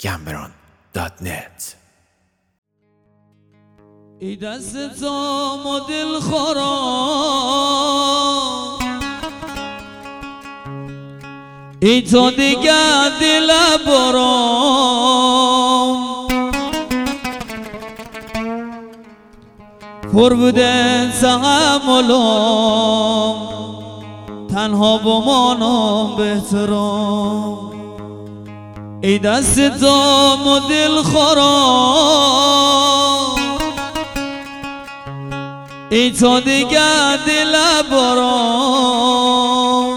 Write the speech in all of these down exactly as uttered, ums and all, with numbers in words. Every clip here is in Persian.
گمبران دات نت. ای دست زام و دل خورم، ای تو دیگر دل برام، پر بوده تحملم، تنها بمانم بهترم. ای دست زام و دل خورم، ای تو دیگر دل برام،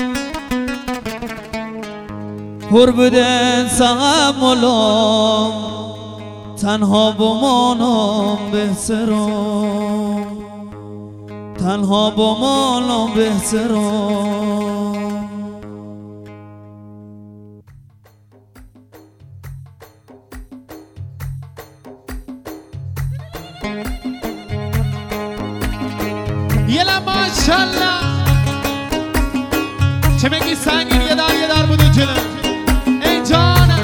پر بوده تحملم، تنها بمانم بهترم، تنها بمانم بهترم. یلا ماشالله چه میگی سنگین یه در یه در بودو جلو ای جانم.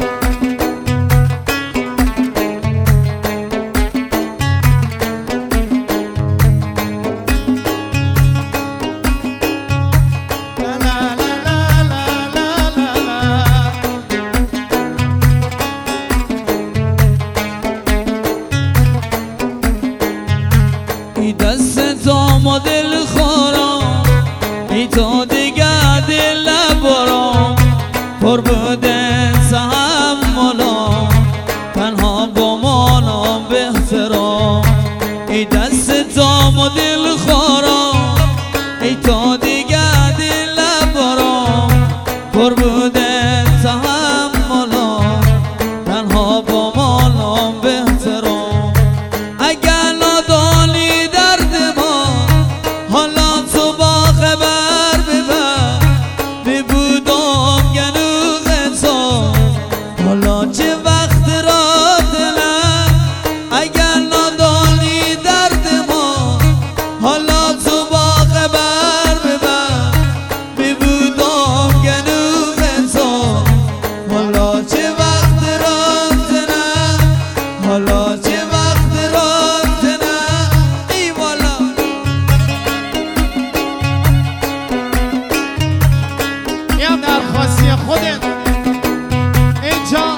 و دل خورم، ای تو دیگر دل برام، پر بوده تحملم، تنها بمانم بهترم. ای دست زام و دل خورم، ای تو دیگر دل برام، پر بوده تحملم، تنها بمانم بهترم. اگر ندانی درد ما، حالا تو با خبر ببر، ببودم گنوغ تو، حالا چه وقت را دلم. اگر ندانی درد ما، حالا تو با خبر ببر، ببودم گنوغ تو، حالا چه وقت را دلم، حالا چه وقت را دلم. ای والا این هم درخواستی خودت ای جان.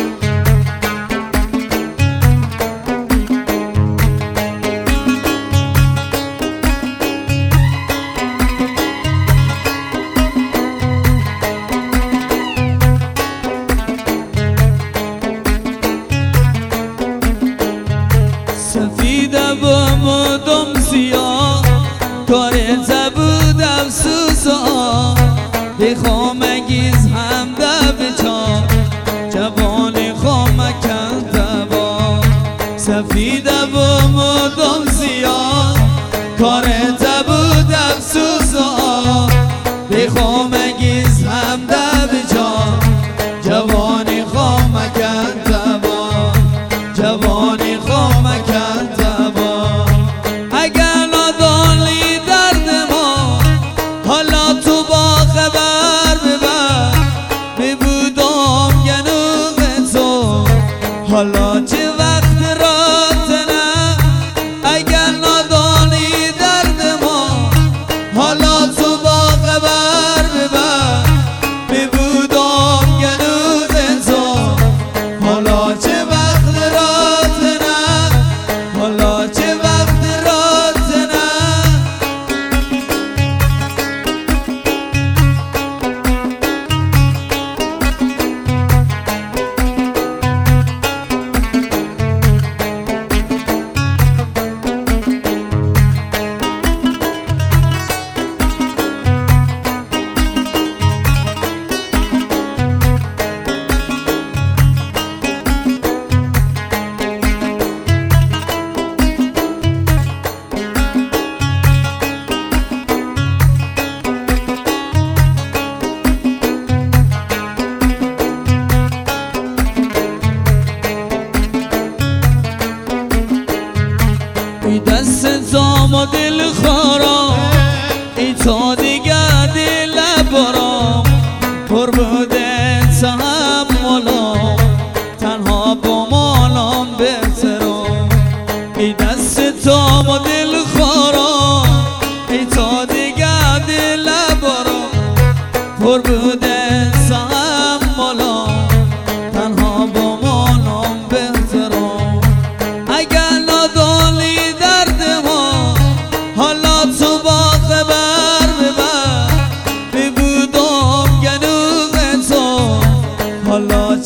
سفیده بمودم سیاه، کارت بود افسوس آه، بخوامگیز هم ده بچار، جوانی خوامکن دوا. سفیده بمودم سیاه، کارت بود افسوس آه، بخوامگیز هم ده بچار، جوانی خوامکن دوا، جوانی خوامکن دوا. اگر ندانی درد ما، حالا تو با خبر ببر، ببودم گنوغ تو، حالا چه وقت را دلم. اگر ندانی درد ما، حالا تو با خبر ببر، ببودم گنوغ تو، حالا چه وقت را دلم، حالا چه وقت را دلم.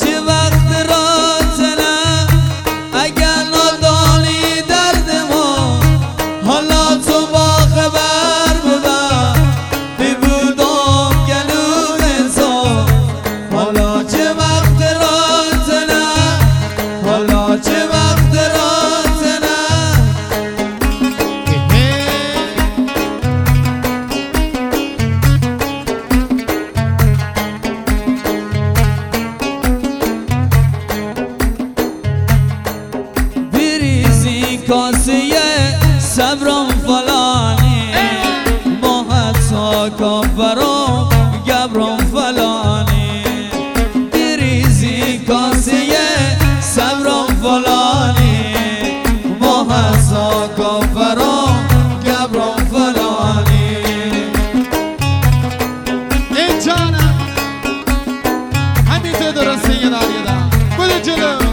چه وقت راتنه اگر ندانی درد ما حالا تو با خبر بودم بی بودم گلوم تو حالا چه وقت راتنه حالا چه وقت راتنه بریزی کاسه صبرم فلانی ما حتی کافرم گبرم فلانی بریزی کاسه صبرم فلانی ما حتی کافرم گبرم فلانی این جانم همینطور درسته یه دار یه دار بده جلو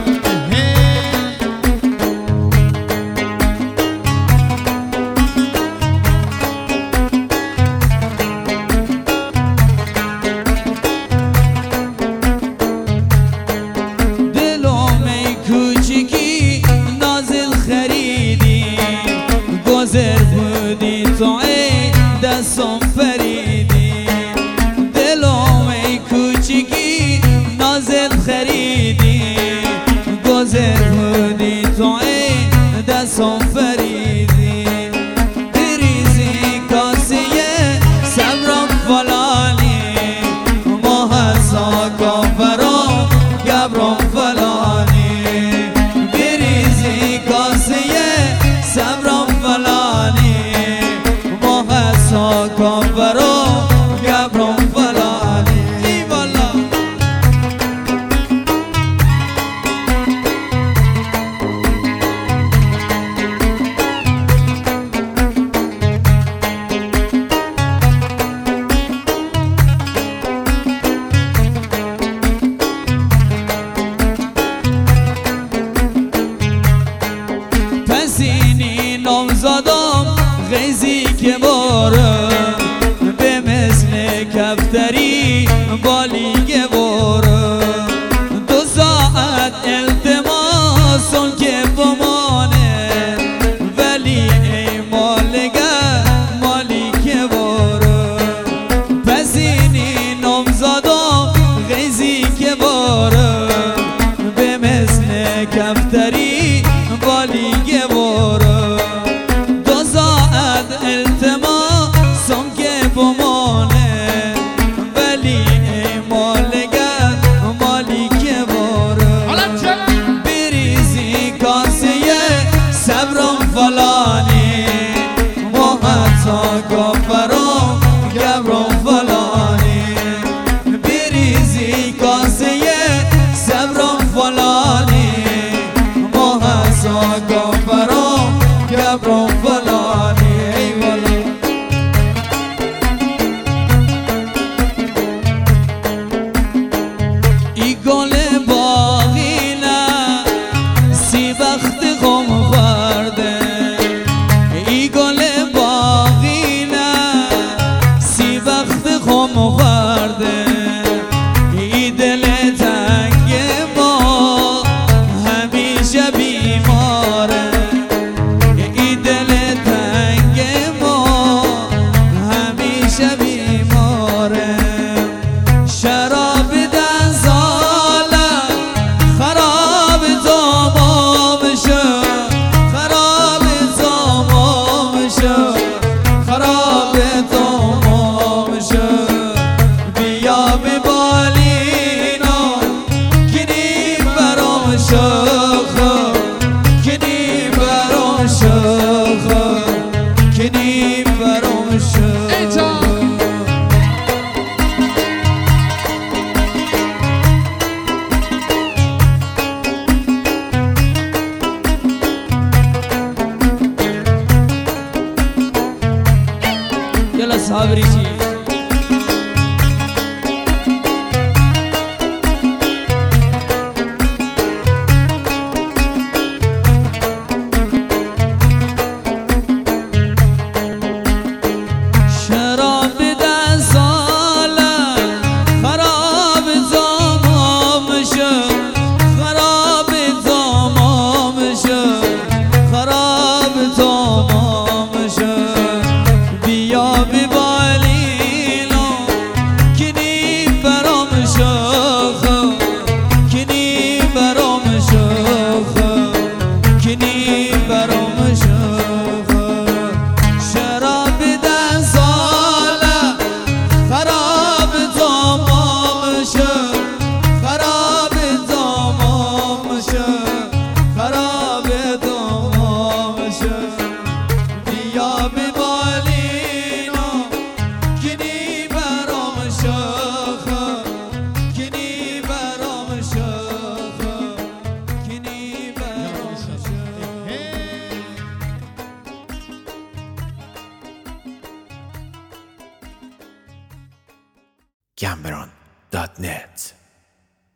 گذر بودی تو ای دستم فریدی دلم ای کوچیکی نازل خریدی گذر بودی تو ای دستم فریدی بریزی کاسه صبرم فلانی ما حسا کافرم گبرم فلانی بریزی کاسه صبرم فلانی ما حسا کافرم گبرم فلانی ای والا پسینی نامزادم غیزی که باره به مثل کفتری بالی که باره دو ساعت التماسون که بمانه ولی ای مالگر مالی که باره پسینی نامزادم غیزی که باره به مثل کفتری بالی که باره دو ساعت التماسم که بمانه ولی ای مالگر مالی که باره بریزی کاسه صبرم فلانی ما حتی کافرم گبرم فلانی بریزی کاسه صبرم فلانی ما حسا کافرم گبرم فلانی ای والا ای گل باغینه سی وقت غم خورده ای گل باغینه سی وقت غم خورده ای دل تنگ ما همیشه بیماره ای دل تنگ ما همیشه بیماره شراب دن ساله خراب تمام شد خراب تمام شد خراب تمام شد بیا ببالینا کنی برام شخ کنی برام شخ کنی برام شخ یلا صبری چی شراب دن ساله خراب تمام شد Cameron dot net